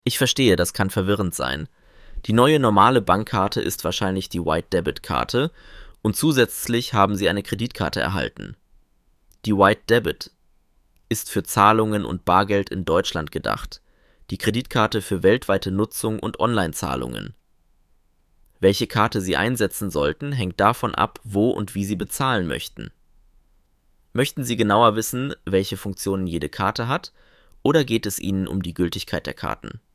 Ich verstehe, das kann verwirrend sein. Die neue normale Bankkarte ist wahrscheinlich die White Debit Karte und zusätzlich haben Sie eine Kreditkarte erhalten. Die White Debit ist für Zahlungen und Bargeld in Deutschland gedacht, die Kreditkarte für weltweite Nutzung und Online-Zahlungen. Welche Karte Sie einsetzen sollten, hängt davon ab, wo und wie Sie bezahlen möchten. Möchten Sie genauer wissen, welche Funktionen jede Karte hat, oder geht es Ihnen um die Gültigkeit der Karten?